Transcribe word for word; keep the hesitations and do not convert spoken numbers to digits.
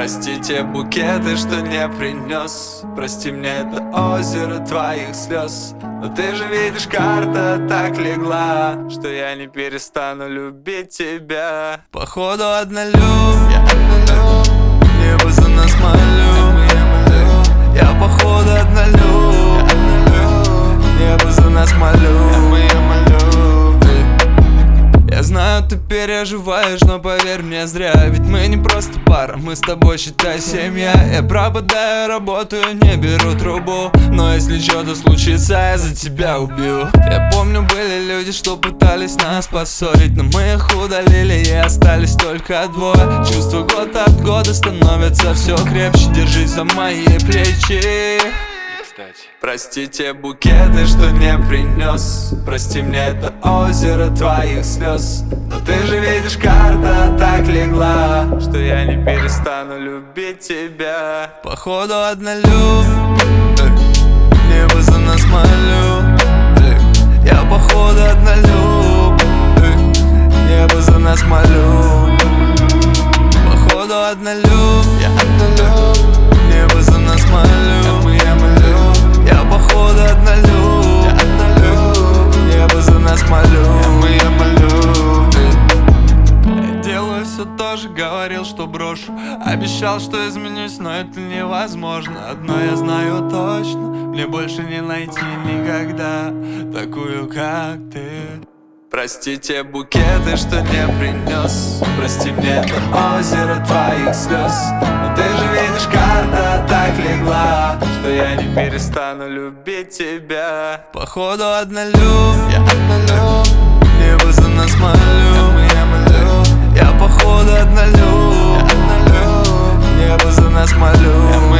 Прости те букеты, что не принес. Прости мне это озеро твоих слез. Но ты же видишь, карта так легла, что я не перестану любить тебя. Походу однолюб, я однолюб. Небо за нас молю. Я походу однолюб, небо за нас молю. Я знаю, ты переживаешь, но поверь мне зря. Ведь мы не просто пара, мы с тобой, считай, семья. Я пропадаю, работаю, не беру трубу, но если что-то случится, я за тебя убью. Я помню, были люди, что пытались нас поссорить, но мы их удалили, и остались только двое. Чувства год от года становятся все крепче. Держись за мои плечи. Прости те букеты, что не принес. Прости мне это озеро твоих слез. Но ты же видишь, карта так легла, что я не перестану любить тебя. Походу однолюб, небо за нас молю. Я походу однолюб, небо за нас молю. Походу однолюб, я однолюб, небо за нас молю. Я походу однолюб, я однолюб, небо за нас молю. Я молю. Я делаю все то же, говорил, что брошу. Обещал, что изменюсь, но это невозможно. Одно я знаю точно: мне больше не найти никогда такую, как ты. Прости те букеты, что не принес. Прости мне это озеро твоих слез. Но ты же видишь, карта так легла, что я не перестану любить тебя. Походу однолюб, я однолюб, небо за нас молю. Я походу однолюб, я однолюб, небо за нас молю.